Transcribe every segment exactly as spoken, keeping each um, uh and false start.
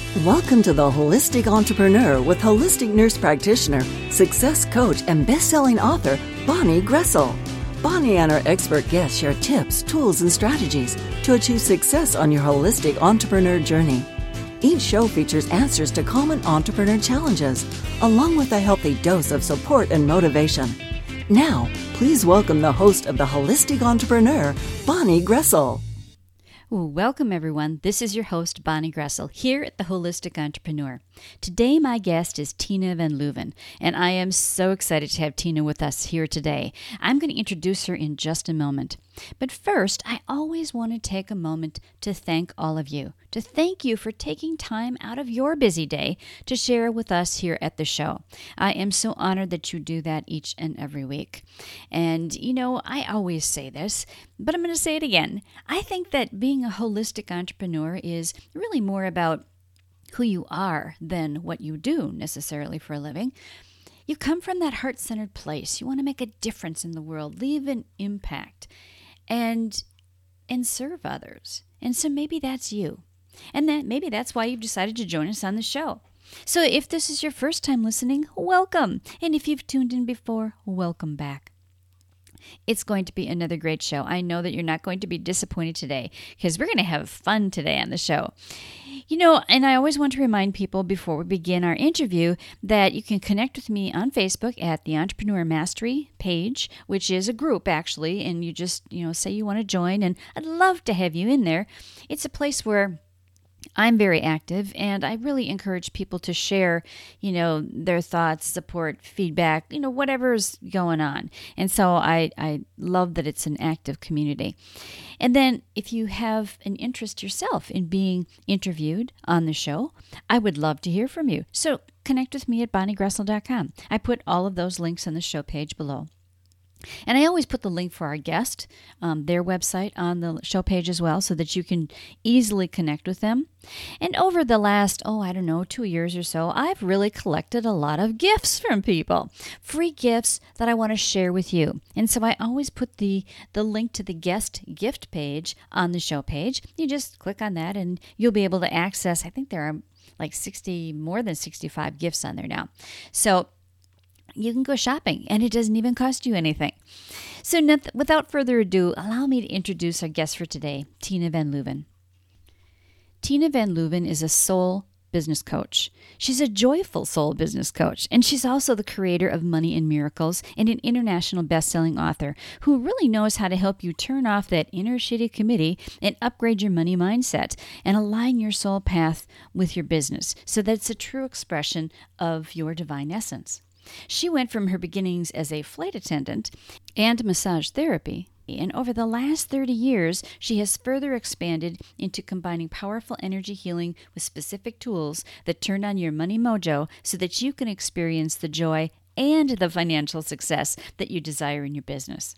Welcome to The Holistic Entrepreneur with holistic nurse practitioner, success coach, and best-selling author, Bonnie Gressel. Bonnie and her expert guests share tips, tools, and strategies to achieve success on your holistic entrepreneur journey. Each show features answers to common entrepreneur challenges, along with a healthy dose of support and motivation. Now, please welcome the host of The Holistic Entrepreneur, Bonnie Gressel. Welcome, everyone. This is your host, Bonnie Gressel, here at The Holistic Entrepreneur. Today, my guest is Tina Van Leuven, and I am so excited to have Tina with us here today. I'm going to introduce her in just a moment. But first, I always want to take a moment to thank all of you, to thank you for taking time out of your busy day to share with us here at the show. I am so honored that you do that each and every week. And, you know, I always say this, but I'm going to say it again. I think that being a holistic entrepreneur is really more about who you are than what you do necessarily for a living. You come from that heart-centered place. You want to make a difference in the world, leave an impact, and and serve others. And so maybe that's you. And then maybe that's why you've decided to join us on the show. So if this is your first time listening, welcome. And if you've tuned in before, welcome back. It's going to be another great show. I know that you're not going to be disappointed today because we're going to have fun today on the show. You know, and I always want to remind people before we begin our interview that you can connect with me on Facebook at the Entrepreneur Mastery page, which is a group actually, and you just, you know, say you want to join, and I'd love to have you in there. It's a place where I'm very active, and I really encourage people to share, you know, their thoughts, support, feedback, you know, whatever's going on. And so I, I love that it's an active community. And then if you have an interest yourself in being interviewed on the show, I would love to hear from you. So connect with me at bonnie gressel dot com. I put all of those links on the show page below. And I always put the link for our guest, um, their website, on the show page as well, so that you can easily connect with them. And over the last, oh, I don't know, two years or so, I've really collected a lot of gifts from people, free gifts that I want to share with you. And so I always put the, the link to the guest gift page on the show page. You just click on that and you'll be able to access, I think there are like sixty, more than sixty-five gifts on there now. So you can go shopping, and it doesn't even cost you anything. So not, without further ado, allow me to introduce our guest for today, Tina Van Leuven. Tina Van Leuven is a soul business coach. She's a joyful soul business coach, and she's also the creator of Money and Miracles and an international best-selling author who really knows how to help you turn off that inner shitty committee and upgrade your money mindset and align your soul path with your business so that it's a true expression of your divine essence. She went from her beginnings as a flight attendant and massage therapy, and over the last thirty years, she has further expanded into combining powerful energy healing with specific tools that turn on your money mojo so that you can experience the joy and the financial success that you desire in your business.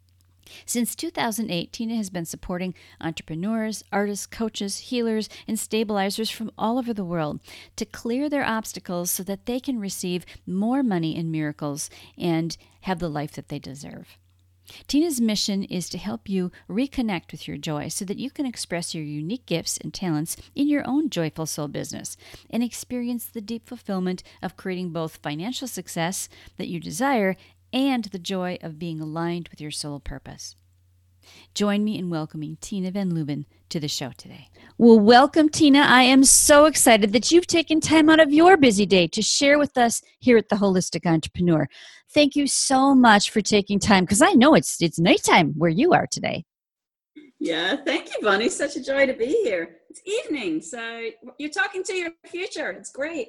Since two thousand eight, Tina has been supporting entrepreneurs, artists, coaches, healers, and stabilizers from all over the world to clear their obstacles so that they can receive more money and miracles and have the life that they deserve. Tina's mission is to help you reconnect with your joy so that you can express your unique gifts and talents in your own joyful soul business and experience the deep fulfillment of creating both financial success that you desire and the joy of being aligned with your soul purpose. Join me in welcoming Tina Van Leuven to the show today. Well, welcome, Tina. I am so excited that you've taken time out of your busy day to share with us here at The Holistic Entrepreneur. Thank you so much for taking time, because I know it's it's nighttime where you are today. Yeah, thank you, Bonnie. Such a joy to be here. It's evening, so you're talking to your future. It's great.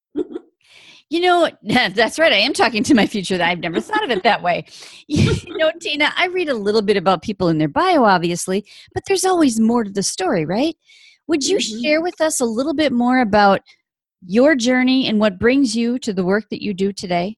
You know, that's right. I am talking to my future. I've never thought of it that way. You know, Tina, I read a little bit about people in their bio, obviously, but there's always more to the story, right? Would you mm-hmm. share with us a little bit more about your journey and what brings you to the work that you do today?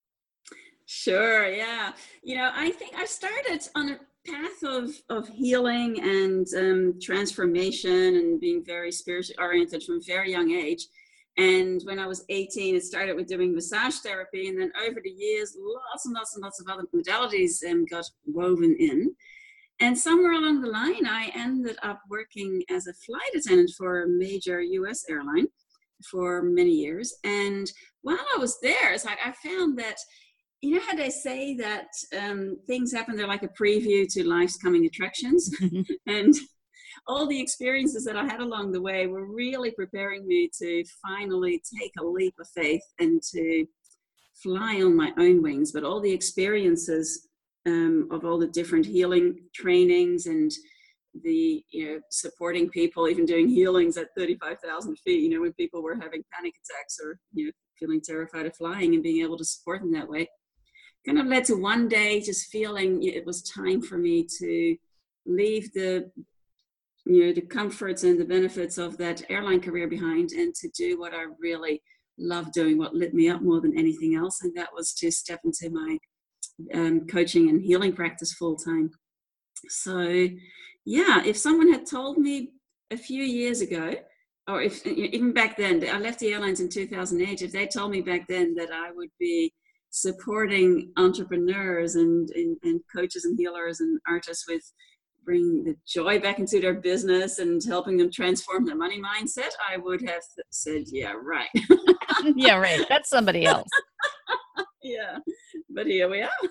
Sure, yeah. You know, I think I started on a path of, of healing and um, transformation and being very spiritually oriented from a very young age. And when I was eighteen, it started with doing massage therapy. And then over the years, lots and lots and lots of other modalities um, got woven in. And somewhere along the line, I ended up working as a flight attendant for a major U S airline. for many years. And while I was there, it's like I found that, you know how they say that um, things happen, they're like a preview to life's coming attractions. And all the experiences that I had along the way were really preparing me to finally take a leap of faith and to fly on my own wings. But all the experiences um, of all the different healing trainings and the, you know, supporting people, even doing healings at thirty-five thousand feet, you know, when people were having panic attacks or, you know, feeling terrified of flying, and being able to support them that way, kind of led to one day just feeling it was time for me to leave the, you know, the comforts and the benefits of that airline career behind, and to do what I really love doing, what lit me up more than anything else. And that was to step into my um, coaching and healing practice full time. So yeah, if someone had told me a few years ago, or if even back then, I left the airlines in two thousand eight, if they told me back then that I would be supporting entrepreneurs and, and, and coaches and healers and artists with bringing the joy back into their business and helping them transform their money mindset, I would have said, yeah, right. Yeah, right. That's somebody else. Yeah, but here we are.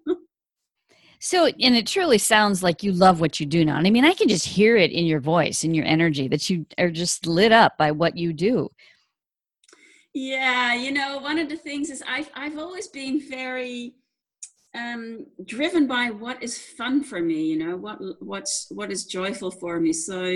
So, and it truly sounds like you love what you do now. And I mean, I can just hear it in your voice, in your energy, that you are just lit up by what you do. Yeah, you know, one of the things is I've, I've always been very um, driven by what is fun for me, you know, what what's what is joyful for me. So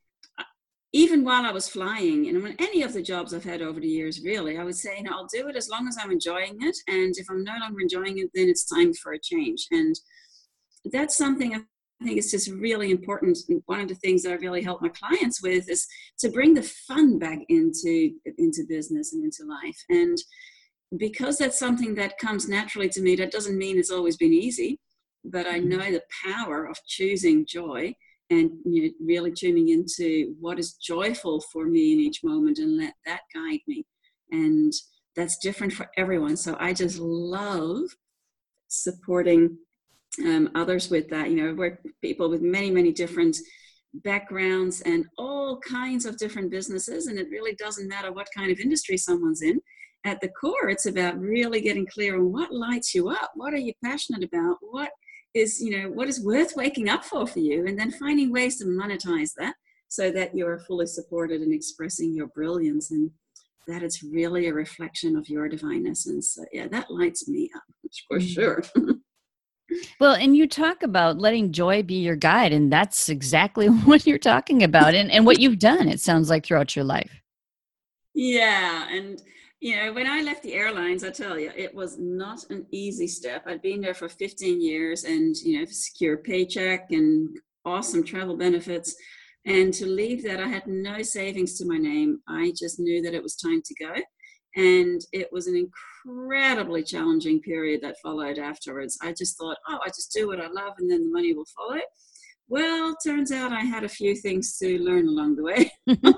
even while I was flying, and when any of the jobs I've had over the years, really, I would say, you know, I'll do it as long as I'm enjoying it. And if I'm no longer enjoying it, then it's time for a change. And that's something I think is just really important. And one of the things that I really help my clients with is to bring the fun back into, into business and into life. And because that's something that comes naturally to me, that doesn't mean it's always been easy, but I know the power of choosing joy and, you know, really tuning into what is joyful for me in each moment, and let that guide me. And that's different for everyone. So I just love supporting um, others with that. You know, we're people with many, many different backgrounds and all kinds of different businesses. And it really doesn't matter what kind of industry someone's in. At the core, it's about really getting clear on what lights you up. What are you passionate about? What is, you know, what is worth waking up for for you? And then finding ways to monetize that so that you're fully supported in expressing your brilliance, and that it's really a reflection of your divineness. And so, yeah, that lights me up for sure. Well, and you talk about letting joy be your guide, and that's exactly what you're talking about, and, and what you've done, it sounds like, throughout your life. Yeah. And, you know, when I left the airlines, I tell you, it was not an easy step. I'd been there for fifteen years and, you know, secure paycheck and awesome travel benefits. And to leave that, I had no savings to my name. I just knew that it was time to go. And it was an incredibly challenging period that followed afterwards. I just thought, oh, I just do what I love and then the money will follow. Well, turns out I had a few things to learn along the way.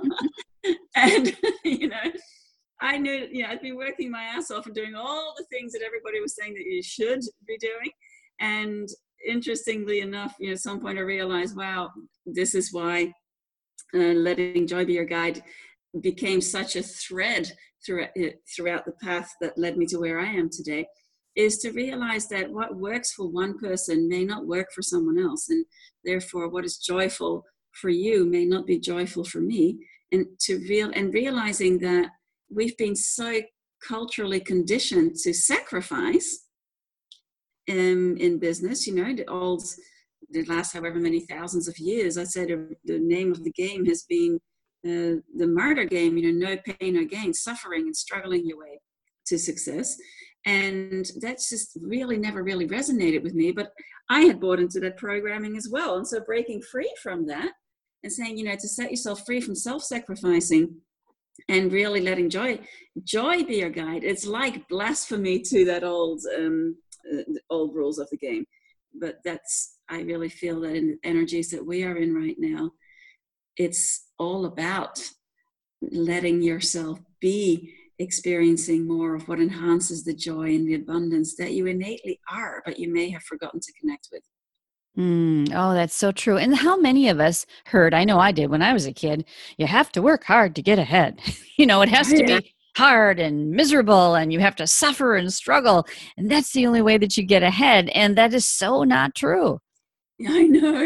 And, you know, I knew, you know, I'd been working my ass off and doing all the things that everybody was saying that you should be doing. And interestingly enough, you know, at some point I realized, wow, this is why uh, letting joy be your guide became such a thread throughout, throughout the path that led me to where I am today, is to realize that what works for one person may not work for someone else. And therefore, what is joyful for you may not be joyful for me. And to real and realizing that we've been so culturally conditioned to sacrifice um, in business, you know, the old, the last however many thousands of years, I said the name of the game has been uh, the martyr game, you know, no pain, no gain, suffering and struggling your way to success. And that's just really never really resonated with me, but I had bought into that programming as well. And so breaking free from that and saying, you know, to set yourself free from self-sacrificing and really letting joy, joy be your guide. It's like blasphemy to that old, um, uh, old rules of the game. But that's, I really feel that in the energies that we are in right now, it's all about letting yourself be experiencing more of what enhances the joy and the abundance that you innately are, but you may have forgotten to connect with. Mm, oh, that's so true. And how many of us heard, I know I did when I was a kid, you have to work hard to get ahead. You know, it has to Yeah, be hard and miserable and you have to suffer and struggle. And that's the only way that you get ahead. And that is so not true. I know.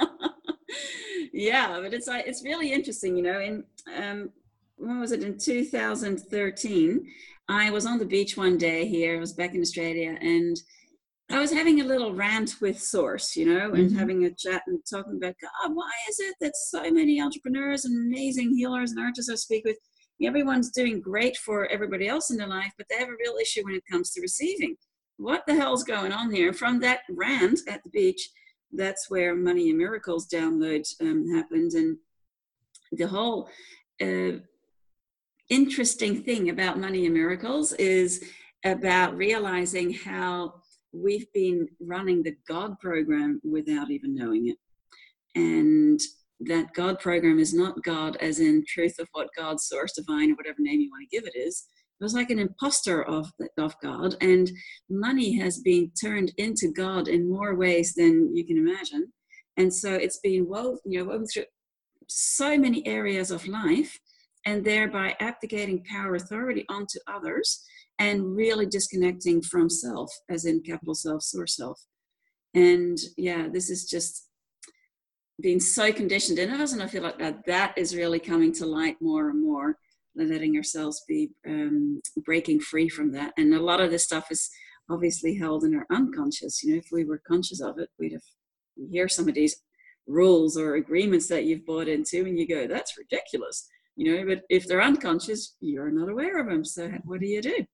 Yeah, but it's like it's really interesting, you know. In um, when was it in two thousand thirteen? I was on the beach one day here. I was back in Australia, and I was having a little rant with Source, you know, and Hmm. having a chat and talking about, God, why is it that so many entrepreneurs and amazing healers and artists I speak with, everyone's doing great for everybody else in their life, but they have a real issue when it comes to receiving? What the hell's going on here? From that rant at the beach, that's where Money and Miracles download um, happened. And the whole uh, interesting thing about Money and Miracles is about realizing how we've been running the God program without even knowing it. And that God program is not God as in truth of what God, source, divine, or whatever name you want to give it is. It was like an imposter of, of God. And money has been turned into God in more ways than you can imagine. And so it's been woven, you know, woven through so many areas of life, and thereby abdicating power authority onto others and really disconnecting from self, as in capital self, source self. And yeah, this is just being so conditioned in us, and I feel like that that is really coming to light more and more, letting ourselves be um, breaking free from that. And a lot of this stuff is obviously held in our unconscious. You know, if we were conscious of it, we'd have you hear some of these rules or agreements that you've bought into and you go, that's ridiculous, you know, but if they're unconscious, you're not aware of them. So what do you do?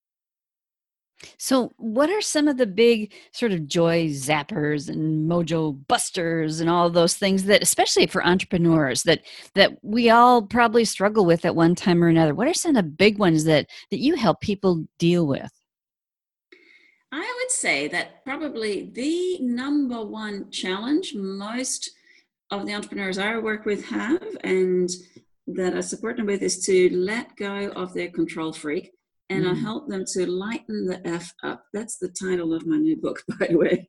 So, what are some of the big sort of joy zappers and mojo busters and all those things that, especially for entrepreneurs, that that we all probably struggle with at one time or another? What are some of the big ones that that you help people deal with? I would say that probably the number one challenge most of the entrepreneurs I work with have, and that I support them with, is to let go of their control freak, and I Mm. help them to lighten the F up. That's the title of my new book, by the way.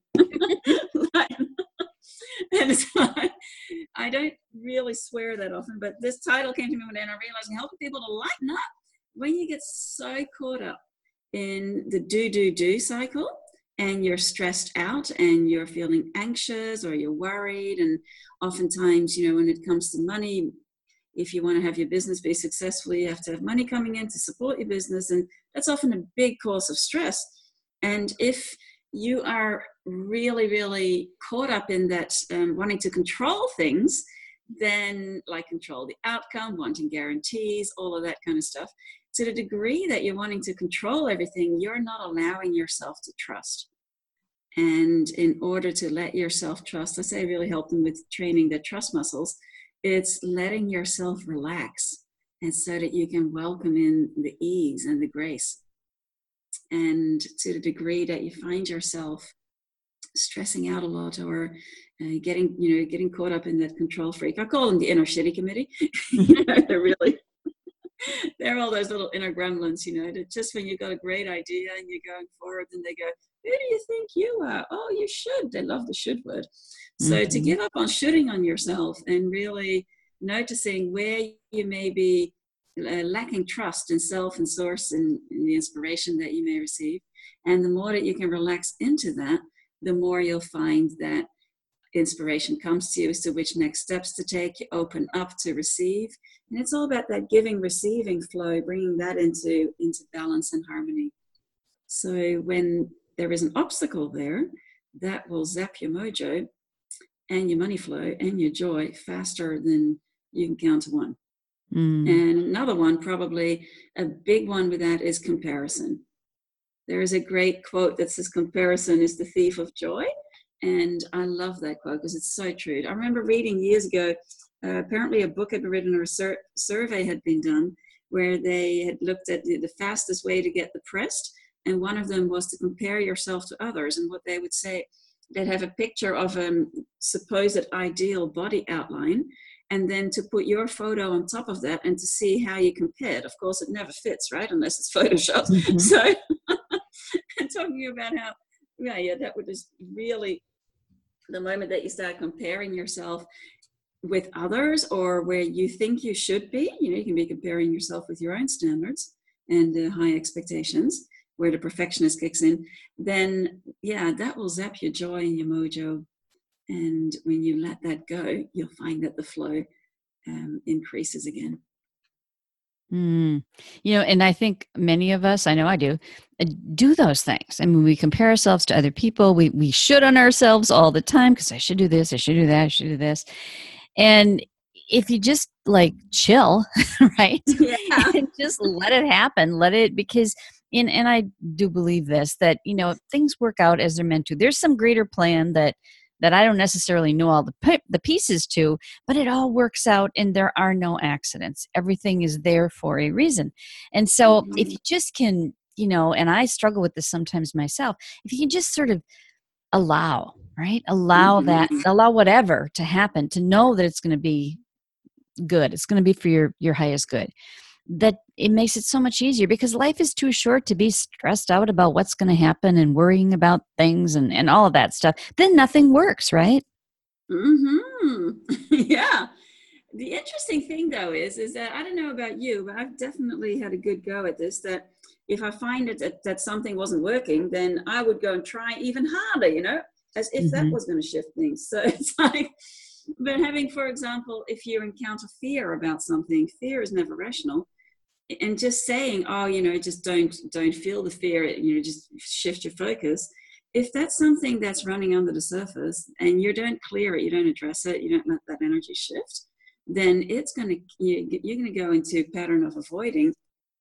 And so I, I don't really swear that often, but this title came to me one day and I realized I'm helping people to lighten up when you get so caught up in the do, do, do cycle, and you're stressed out and you're feeling anxious or you're worried. And oftentimes, you know, when it comes to money, if you want to have your business be successful, you have to have money coming in to support your business. And that's often a big cause of stress. And if you are really, really caught up in that, um, wanting to control things, then like control the outcome, wanting guarantees, all of that kind of stuff, to the degree that you're wanting to control everything, you're not allowing yourself to trust. And in order to let yourself trust, I say I really help them with training the trust muscles. It's letting yourself relax, and so that you can welcome in the ease and the grace. And to the degree that you find yourself stressing out a lot, or uh, getting, you know, getting caught up in that control freak, I call them the inner shitty committee. You know, they're really, they're all those little inner gremlins, you know, that just when you've got a great idea and you're going forward, and they go, who do you think you are? Oh, you should. They love the should word. So to Hmm. give up on shooting on yourself and really noticing where you may be uh, lacking trust in self and source and, and the inspiration that you may receive. And the more that you can relax into that, the more you'll find that inspiration comes to you as to which next steps to take. You open up to receive. And it's all about that giving, receiving flow, bringing that into, into balance and harmony. So when there is an obstacle there, that will zap your mojo and your money flow and your joy faster than you can count to one. Mm. And another one, probably a big one with that, is comparison. There is a great quote that says, comparison is the thief of joy. And I love that quote because it's so true. I remember reading years ago, uh, apparently a book had been written, or a sur- survey had been done, where they had looked at the, the fastest way to get depressed. And one of them was to compare yourself to others. And what they would say, they'd have a picture of a supposed ideal body outline, and then to put your photo on top of that and to see how you compared. Of course, it never fits, right? Unless it's Photoshopped. Hmm. So, and talking about how, yeah, yeah, that would just really the moment that you start comparing yourself with others or where you think you should be, you know, you can be comparing yourself with your own standards and uh, high expectations, where the perfectionist kicks in, then yeah, that will zap your joy and your mojo. And when you let that go, you'll find that the flow um, increases again. Mm. You know, and I think many of us, I know I do, uh, do those things. I mean, we compare ourselves to other people. We we should on ourselves all the time because I should do this, I should do that, I should do this. And if you just like chill, right? Yeah. And just let it happen, let it, because, and, and I do believe this, that, you know, things work out as they're meant to. There's some greater plan that that I don't necessarily know all the p- the pieces to, but it all works out and there are no accidents. Everything is there for a reason. And so Mm-hmm. if you just can, you know, and I struggle with this sometimes myself, if you can just sort of allow, right? Allow Mm-hmm. that, allow whatever to happen, to know that it's going to be good. It's going to be for your, your highest good. That it makes it so much easier, because life is too short to be stressed out about what's going to happen and worrying about things and, and all of that stuff. Then nothing works, right? Mm-hmm. Yeah. The interesting thing though is, is that I don't know about you, but I've definitely had a good go at this, that if I find it that, that something wasn't working, then I would go and try even harder, you know, as if Mm-hmm. that was going to shift things. So it's like, but having, for example, if you encounter fear about something, fear is never rational. And just saying, oh, you know, just don't don't feel the fear, you know, just shift your focus. If that's something that's running under the surface and you don't clear it, you don't address it, you don't let that energy shift, then it's going to, you're going to go into a pattern of avoiding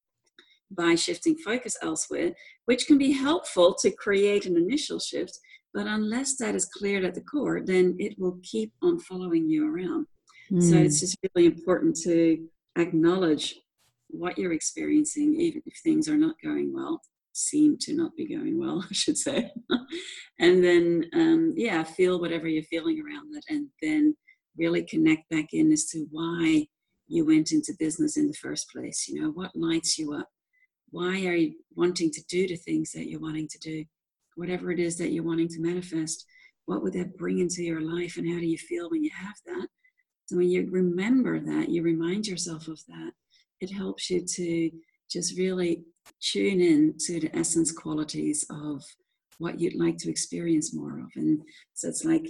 by shifting focus elsewhere, which can be helpful to create an initial shift. But unless that is cleared at the core, then it will keep on following you around. Mm. So it's just really important to acknowledge what you're experiencing, even if things are not going well, seem to not be going well, I should say. And then, um, yeah, feel whatever you're feeling around it, and then really connect back in as to why you went into business in the first place. You know, what lights you up? Why are you wanting to do the things that you're wanting to do? Whatever it is that you're wanting to manifest, what would that bring into your life, and how do you feel when you have that? So when you remember that, you remind yourself of that, it helps you to just really tune in to the essence qualities of what you'd like to experience more of. And so it's like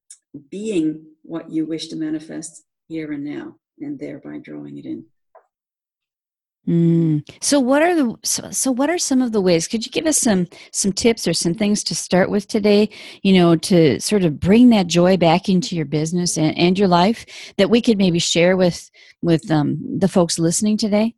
being what you wish to manifest here and now, and thereby drawing it in. Mm. So what are the so, so what are some of the ways? Could you give us some some tips or some things to start with today, you know, to sort of bring that joy back into your business and, and your life, that we could maybe share with with um, the folks listening today?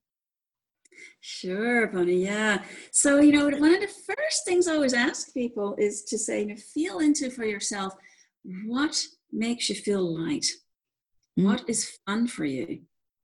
Sure, Bonnie. Yeah. So, you know, one of the first things I always ask people is to say, you know, feel into for yourself, what makes you feel light? Mm. What is fun for you?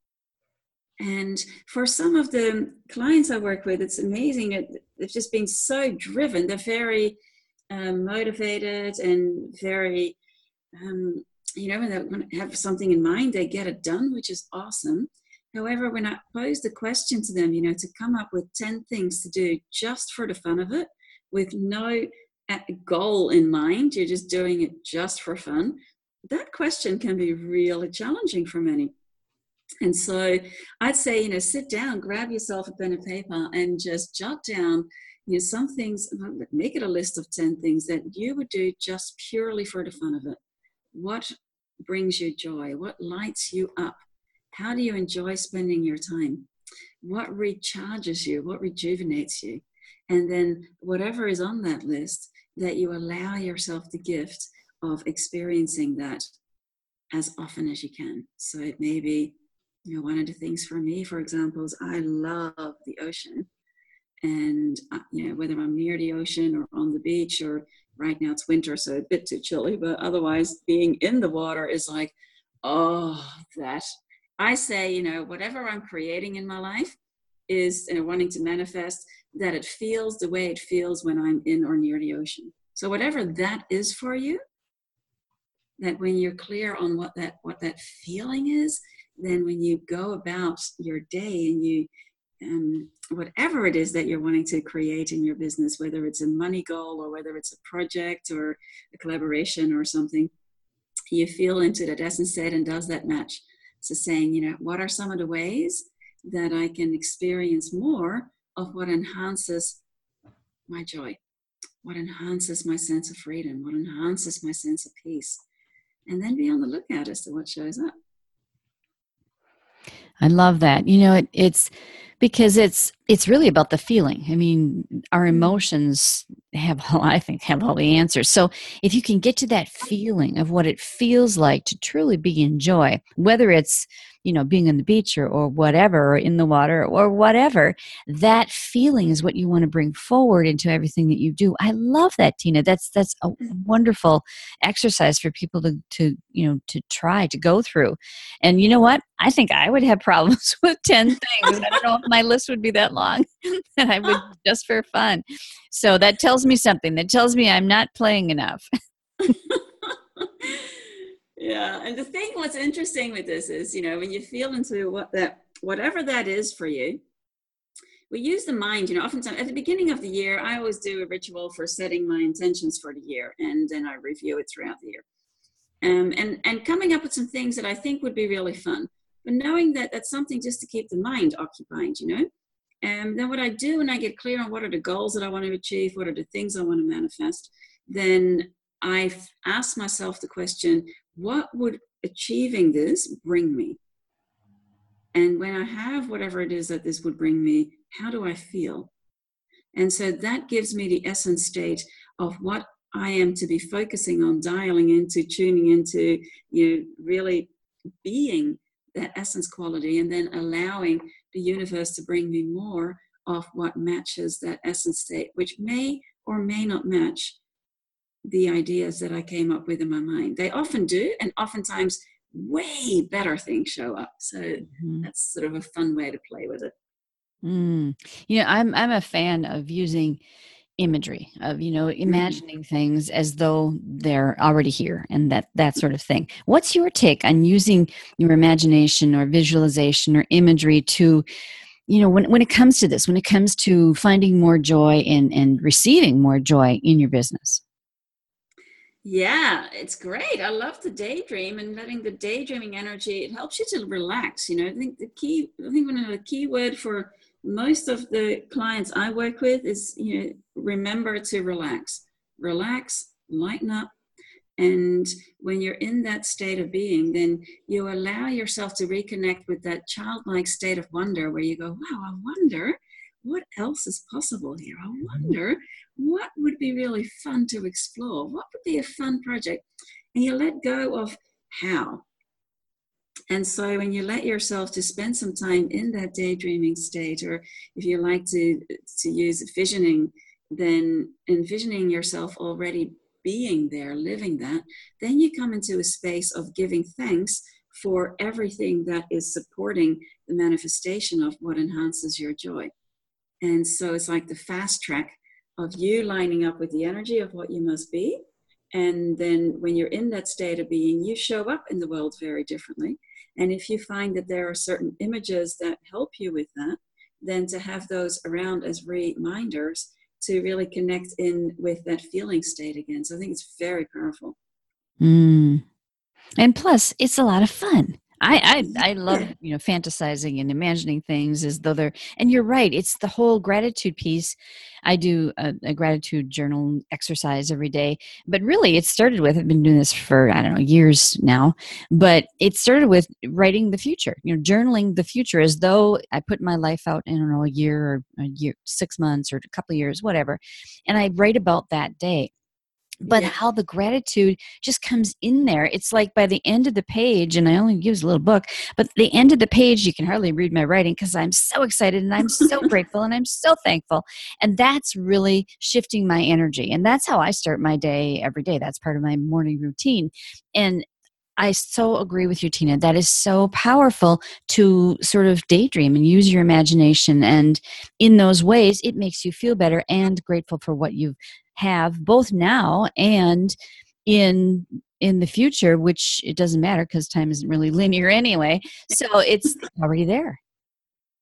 And for some of the clients I work with, it's amazing that they've just been so driven. They're very um, motivated and very, um, you know, when they have something in mind, they get it done, which is awesome. However, when I pose the question to them, you know, to come up with ten things to do just for the fun of it, with no goal in mind, you're just doing it just for fun, that question can be really challenging for many. And so I'd say, you know, sit down, grab yourself a pen and paper and just jot down, you know, some things, make it a list of ten things that you would do just purely for the fun of it. What brings you joy? What lights you up? How do you enjoy spending your time? What recharges you? What rejuvenates you? And then whatever is on that list, that you allow yourself the gift of experiencing that as often as you can. So it may be, you know, one of the things for me, for example, is I love the ocean. And, uh, you know, whether I'm near the ocean or on the beach, or right now it's winter, so a bit too chilly, but otherwise being in the water is like, oh, that. I say, you know, whatever I'm creating in my life is, you know, wanting to manifest that it feels the way it feels when I'm in or near the ocean. So whatever that is for you, that when you're clear on what that what that feeling is, then when you go about your day and you um, whatever it is that you're wanting to create in your business, whether it's a money goal or whether it's a project or a collaboration or something, you feel into that essence state, and does that match? So saying, you know, what are some of the ways that I can experience more of what enhances my joy, what enhances my sense of freedom, what enhances my sense of peace, and then be on the lookout as to what shows up. I love that. You know, it, it's because it's it's really about the feeling. I mean, our emotions have, I think, have all the answers. So if you can get to that feeling of what it feels like to truly be in joy, whether it's, you know, being on the beach or, or whatever, or in the water or whatever, that feeling is what you want to bring forward into everything that you do. I love that, Tina. That's that's a wonderful exercise for people to, to you know, to try to go through. And you know what? I think I would have problems with ten things. I don't know if my list would be that long, and I would just for fun. So that tells me something. That tells me I'm not playing enough. Yeah, and the thing, what's interesting with this is, you know, when you feel into what that, whatever that is for you, we use the mind, you know, oftentimes at the beginning of the year, I always do a ritual for setting my intentions for the year, and then I review it throughout the year. Um, and, and coming up with some things that I think would be really fun, but knowing that that's something just to keep the mind occupied, you know. And then what I do when I get clear on what are the goals that I want to achieve, what are the things I want to manifest, then I ask myself the question, what would achieving this bring me? And when I have whatever it is that this would bring me, how do I feel? And so that gives me the essence state of what I am to be focusing on, dialing into, tuning into, you know, really being that essence quality, and then allowing the universe to bring me more of what matches that essence state, which may or may not match the ideas that I came up with in my mind. They often do, and oftentimes way better things show up. So mm-hmm. that's sort of a fun way to play with it. Mm. You know, I'm I'm a fan of using imagery, of, you know, imagining mm. things as though they're already here, and that that sort of thing. What's your take on using your imagination or visualization or imagery to, you know, when when it comes to this, when it comes to finding more joy and and receiving more joy in your business? Yeah, it's great. I love the daydream, and letting the daydreaming energy, it helps you to relax. You know, I think the key, I think one of the key word for most of the clients I work with is, you know, remember to relax, relax, lighten up. And when you're in that state of being, then you allow yourself to reconnect with that childlike state of wonder, where you go, wow, I wonder what else is possible here. I wonder what would be really fun to explore. What would be a fun project? And you let go of how. And so when you let yourself to spend some time in that daydreaming state, or if you like to, to use visioning, then envisioning yourself already being there, living that, then you come into a space of giving thanks for everything that is supporting the manifestation of what enhances your joy. And so it's like the fast track of you lining up with the energy of what you must be. And then when you're in that state of being, you show up in the world very differently. And if you find that there are certain images that help you with that, then to have those around as reminders to really connect in with that feeling state again. So I think it's very powerful. Mm. And plus, it's a lot of fun. I, I I love, you know, fantasizing and imagining things as though they're, and you're right, it's the whole gratitude piece. I do a, a gratitude journal exercise every day, but really it started with, I've been doing this for, I don't know, years now, but it started with writing the future, you know, journaling the future as though I put my life out in, I don't know, a year or a year, six months or a couple of years, whatever. And I write about that day. But yeah. How the gratitude just comes in there. It's like by the end of the page, and I only use a little book, but the end of the page, you can hardly read my writing because I'm so excited and I'm so grateful and I'm so thankful. And that's really shifting my energy. And that's how I start my day every day. That's part of my morning routine. And I so agree with you, Tina. That is so powerful to sort of daydream and use your imagination. And in those ways, it makes you feel better and grateful for what you have both now and in in the future, which it doesn't matter because time isn't really linear anyway. So it's already there.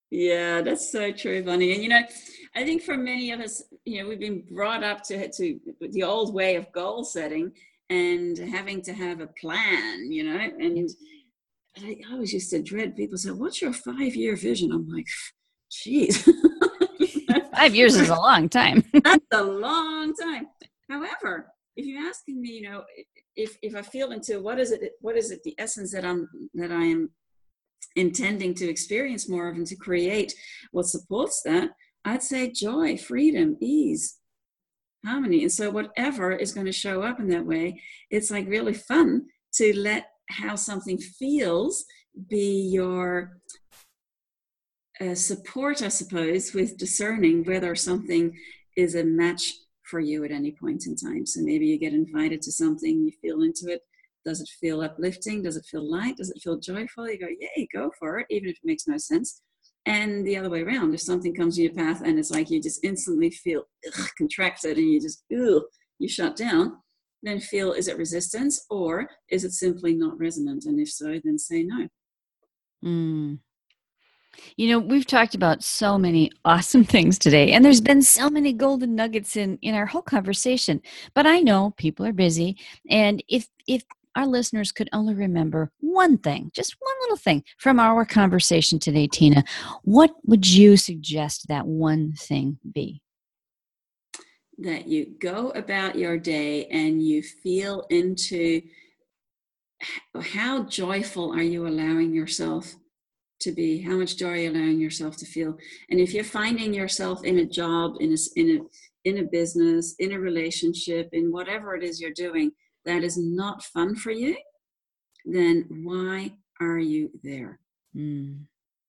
Yeah, that's so true, Bonnie. And you know, I think for many of us, you know, we've been brought up to to the old way of goal setting and having to have a plan, you know, and I always used to dread people say, "What's your five-year vision?" I'm like, geez. Five years is a long time. That's a long time. However, if you're asking me, you know, if if I feel into what is it, what is it, the essence that I'm that I am intending to experience more of and to create what supports that, I'd say joy, freedom, ease, harmony. And so whatever is going to show up in that way, it's like really fun to let how something feels be your uh, support, I suppose, with discerning whether something is a match for you at any point in time. So maybe you get invited to something, you feel into it. Does it feel uplifting? Does it feel light? Does it feel joyful? You go, yay, go for it, even if it makes no sense. And the other way around, if something comes in your path and it's like you just instantly feel ugh, contracted and you just, ugh, you shut down, then feel, is it resistance or is it simply not resonant? And if so, then say no. Mm. You know, we've talked about so many awesome things today, and there's been so many golden nuggets in, in our whole conversation. But I know people are busy, and if if our listeners could only remember one thing, just one little thing from our conversation today, Tina, what would you suggest that one thing be? That you go about your day and you feel into how joyful are you allowing yourself to be, how much joy are you allowing yourself to feel. And if you're finding yourself in a job, in a, in a, in a business, in a relationship, in whatever it is you're doing, that is not fun for you, then why are you there? Mm.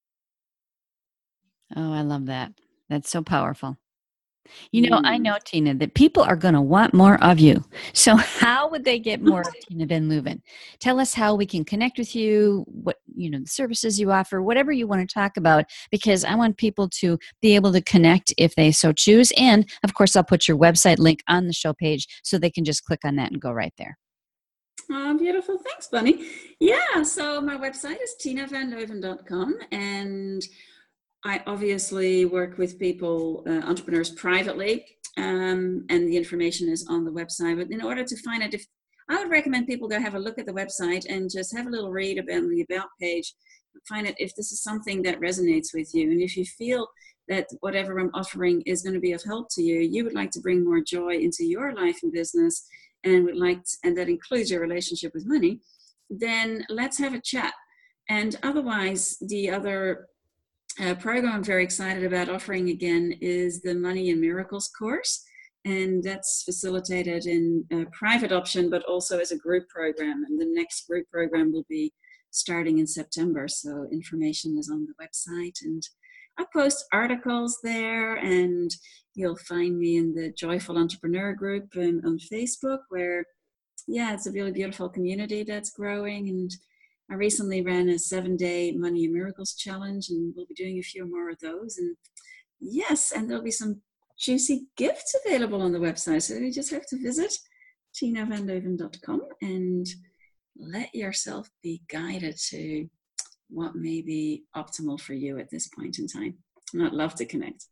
Oh, I love that. That's so powerful. You know, mm. I know, Tina, that people are going to want more of you. So how would they get more of Tina Van Leuven? Tell us how we can connect with you, what, you know, the services you offer, whatever you want to talk about, because I want people to be able to connect if they so choose. And of course, I'll put your website link on the show page so they can just click on that and go right there. Oh, beautiful. Thanks, Bunny. Yeah, so my website is tina van leuven dot com, and I obviously work with people, uh, entrepreneurs privately, um, and the information is on the website. But in order to find it, if, I would recommend people go have a look at the website and just have a little read about the About page, find it if this is something that resonates with you. And if you feel that whatever I'm offering is going to be of help to you, you would like to bring more joy into your life and business, and would like to, and that includes your relationship with money, then let's have a chat. And otherwise, the other uh, program I'm very excited about offering again is the Money and Miracles course. And that's facilitated in a private option, but also as a group program. And the next group program will be starting in September. So information is on the website. And I post articles there, and you'll find me in the Joyful Entrepreneur group um, on Facebook, where, yeah, it's a really beautiful community that's growing. And I recently ran a seven-day Money and Miracles challenge, and we'll be doing a few more of those. And yes, and there'll be some juicy gifts available on the website. So you just have to visit tina van leuven dot com and let yourself be guided to what may be optimal for you at this point in time. And I'd love to connect.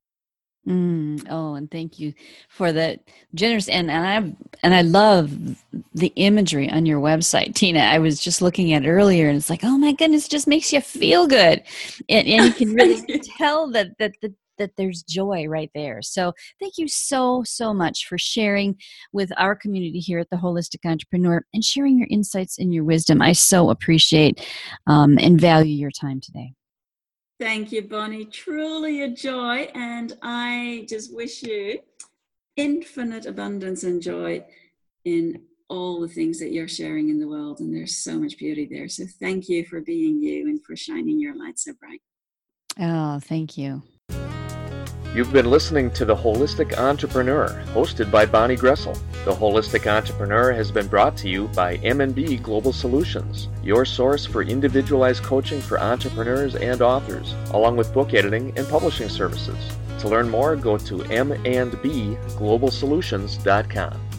Mm, oh, and thank you for that generous, and, and I and I love the imagery on your website, Tina. I was just looking at it earlier, and it's like, oh my goodness, it just makes you feel good, and, and you can really tell that that the that there's joy right there. So thank you so, so much for sharing with our community here at the Holistic Entrepreneur and sharing your insights and your wisdom. I so appreciate um, and value your time today. Thank you, Bonnie. Truly a joy. And I just wish you infinite abundance and joy in all the things that you're sharing in the world. And there's so much beauty there. So thank you for being you and for shining your light so bright. Oh, thank you. You've been listening to The Holistic Entrepreneur, hosted by Bonnie Gressel. The Holistic Entrepreneur has been brought to you by M and B Global Solutions, your source for individualized coaching for entrepreneurs and authors, along with book editing and publishing services. To learn more, go to m and b global solutions dot com.